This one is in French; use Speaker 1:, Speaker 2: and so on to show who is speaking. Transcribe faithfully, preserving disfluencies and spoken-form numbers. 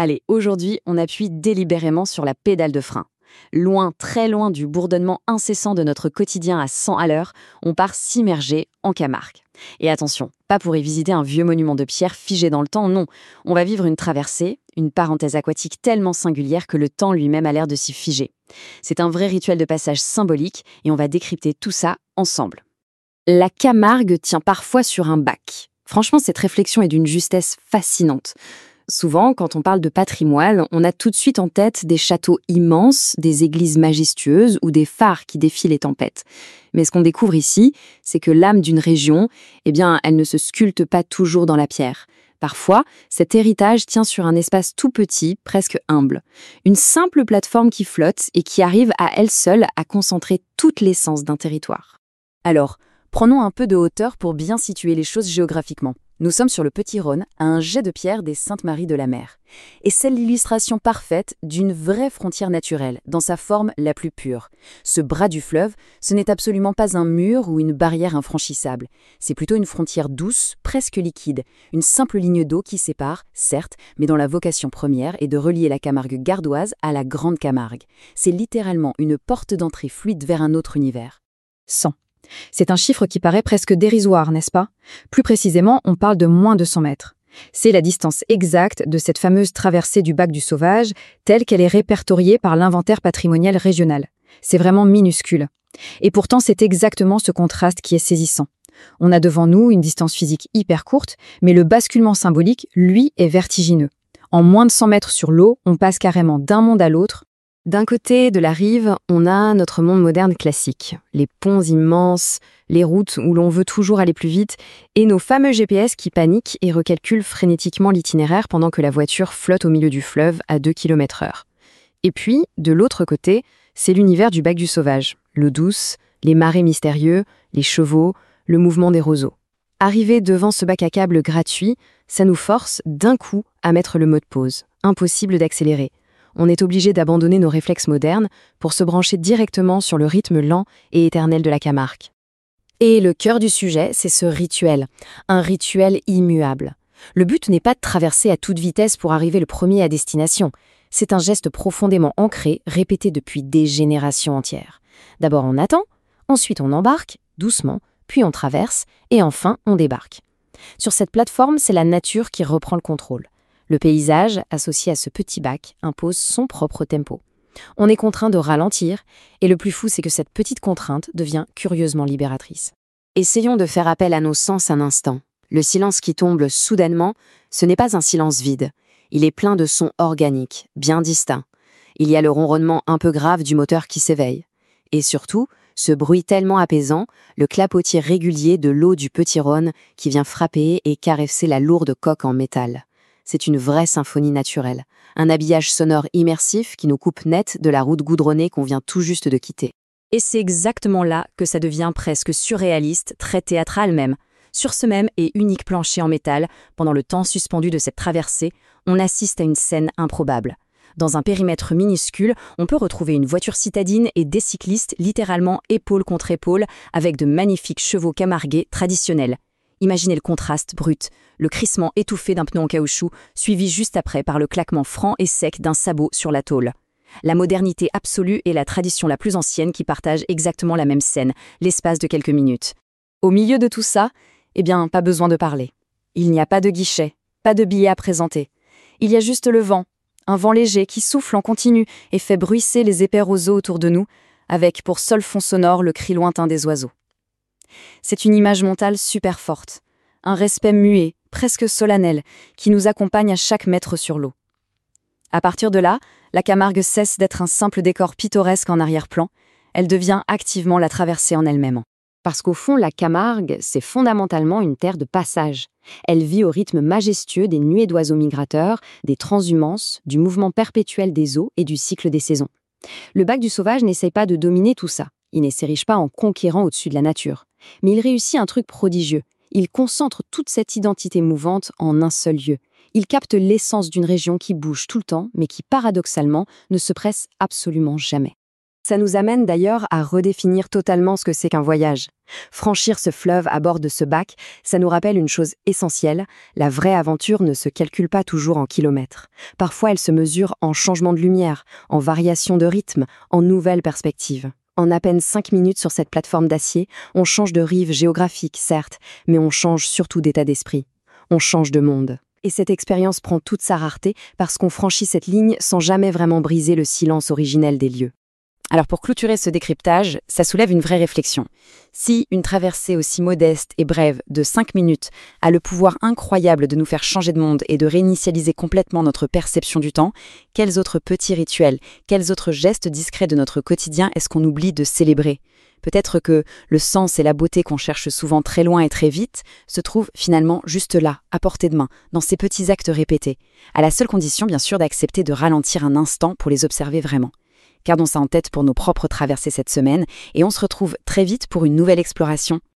Speaker 1: Allez, aujourd'hui, on appuie délibérément sur la pédale de frein. Loin, très loin du bourdonnement incessant de notre quotidien à cent à l'heure, on part s'immerger en Camargue. Et attention, pas pour y visiter un vieux monument de pierre figé dans le temps, non. On va vivre une traversée, une parenthèse aquatique tellement singulière que le temps lui-même a l'air de s'y figer. C'est un vrai rituel de passage symbolique et on va décrypter tout ça ensemble. La Camargue tient parfois sur un bac. Franchement, cette réflexion est d'une justesse fascinante. Souvent, quand on parle de patrimoine, on a tout de suite en tête des châteaux immenses, des églises majestueuses ou des phares qui défient les tempêtes. Mais ce qu'on découvre ici, c'est que l'âme d'une région, eh bien, elle ne se sculpte pas toujours dans la pierre. Parfois, cet héritage tient sur un espace tout petit, presque humble. Une simple plateforme qui flotte et qui arrive à elle seule à concentrer toute l'essence d'un territoire. Alors, prenons un peu de hauteur pour bien situer les choses géographiquement. Nous sommes sur le Petit Rhône, à un jet de pierre des Saintes-Maries de la Mer. Et c'est l'illustration parfaite d'une vraie frontière naturelle, dans sa forme la plus pure. Ce bras du fleuve, ce n'est absolument pas un mur ou une barrière infranchissable. C'est plutôt une frontière douce, presque liquide, une simple ligne d'eau qui sépare, certes, mais dont la vocation première est de relier la Camargue gardoise à la Grande Camargue. C'est littéralement une porte d'entrée fluide vers un autre univers.
Speaker 2: cent. C'est un chiffre qui paraît presque dérisoire, n'est-ce pas? Plus précisément, on parle de moins de cent mètres. C'est la distance exacte de cette fameuse traversée du bac du Sauvage, telle qu'elle est répertoriée par l'inventaire patrimonial régional. C'est vraiment minuscule. Et pourtant, c'est exactement ce contraste qui est saisissant. On a devant nous une distance physique hyper courte, mais le basculement symbolique, lui, est vertigineux. En moins de cent mètres sur l'eau, on passe carrément d'un monde à l'autre. D'un côté de la rive, on a notre monde moderne classique, les ponts immenses, les routes où l'on veut toujours aller plus vite, et nos fameux G P S qui paniquent et recalculent frénétiquement l'itinéraire pendant que la voiture flotte au milieu du fleuve à deux kilomètres heure. Et puis, de l'autre côté, c'est l'univers du bac du Sauvage, l'eau douce, les marais mystérieux, les chevaux, le mouvement des roseaux. Arriver devant ce bac à câble gratuit, ça nous force d'un coup à mettre le mode pause. Impossible d'accélérer. On est obligé d'abandonner nos réflexes modernes pour se brancher directement sur le rythme lent et éternel de la Camargue. Et le cœur du sujet, c'est ce rituel, un rituel immuable. Le but n'est pas de traverser à toute vitesse pour arriver le premier à destination. C'est un geste profondément ancré, répété depuis des générations entières. D'abord on attend, ensuite on embarque, doucement, puis on traverse, et enfin on débarque. Sur cette plateforme, c'est la nature qui reprend le contrôle. Le paysage, associé à ce petit bac, impose son propre tempo. On est contraint de ralentir, et le plus fou, c'est que cette petite contrainte devient curieusement libératrice. Essayons de faire appel à nos sens un instant. Le silence qui tombe soudainement, ce n'est pas un silence vide. Il est plein de sons organiques, bien distincts. Il y a le ronronnement un peu grave du moteur qui s'éveille. Et surtout, ce bruit tellement apaisant, le clapotis régulier de l'eau du Petit Rhône qui vient frapper et caresser la lourde coque en métal. C'est une vraie symphonie naturelle, un habillage sonore immersif qui nous coupe net de la route goudronnée qu'on vient tout juste de quitter.
Speaker 1: Et c'est exactement là que ça devient presque surréaliste, très théâtral même. Sur ce même et unique plancher en métal, pendant le temps suspendu de cette traversée, on assiste à une scène improbable. Dans un périmètre minuscule, on peut retrouver une voiture citadine et des cyclistes littéralement épaule contre épaule avec de magnifiques chevaux camarguais traditionnels. Imaginez le contraste brut, le crissement étouffé d'un pneu en caoutchouc, suivi juste après par le claquement franc et sec d'un sabot sur la tôle. La modernité absolue et la tradition la plus ancienne qui partagent exactement la même scène, l'espace de quelques minutes. Au milieu de tout ça, eh bien, pas besoin de parler. Il n'y a pas de guichet, pas de billets à présenter. Il y a juste le vent, un vent léger qui souffle en continu et fait bruisser les épais roseaux autour de nous, avec pour seul fond sonore le cri lointain des oiseaux. C'est une image mentale super forte, un respect muet, presque solennel, qui nous accompagne à chaque mètre sur l'eau. À partir de là, la Camargue cesse d'être un simple décor pittoresque en arrière-plan, elle devient activement la traversée en elle-même.
Speaker 2: Parce qu'au fond, la Camargue, c'est fondamentalement une terre de passage. Elle vit au rythme majestueux des nuées d'oiseaux migrateurs, des transhumances, du mouvement perpétuel des eaux et du cycle des saisons. Le bac du Sauvage n'essaye pas de dominer tout ça. Il ne s'érige pas en conquérant au-dessus de la nature. Mais il réussit un truc prodigieux. Il concentre toute cette identité mouvante en un seul lieu. Il capte l'essence d'une région qui bouge tout le temps, mais qui, paradoxalement, ne se presse absolument jamais.
Speaker 1: Ça nous amène d'ailleurs à redéfinir totalement ce que c'est qu'un voyage. Franchir ce fleuve à bord de ce bac, ça nous rappelle une chose essentielle, la vraie aventure ne se calcule pas toujours en kilomètres. Parfois, elle se mesure en changement de lumière, en variation de rythme, en nouvelles perspectives. En à peine cinq minutes sur cette plateforme d'acier, on change de rive géographique, certes, mais on change surtout d'état d'esprit. On change de monde. Et cette expérience prend toute sa rareté parce qu'on franchit cette ligne sans jamais vraiment briser le silence originel des lieux.
Speaker 2: Alors pour clôturer ce décryptage, ça soulève une vraie réflexion. Si une traversée aussi modeste et brève de cinq minutes a le pouvoir incroyable de nous faire changer de monde et de réinitialiser complètement notre perception du temps, quels autres petits rituels, quels autres gestes discrets de notre quotidien est-ce qu'on oublie de célébrer ? Peut-être que le sens et la beauté qu'on cherche souvent très loin et très vite se trouvent finalement juste là, à portée de main, dans ces petits actes répétés, à la seule condition bien sûr d'accepter de ralentir un instant pour les observer vraiment. Gardons ça en tête pour nos propres traversées cette semaine et on se retrouve très vite pour une nouvelle exploration.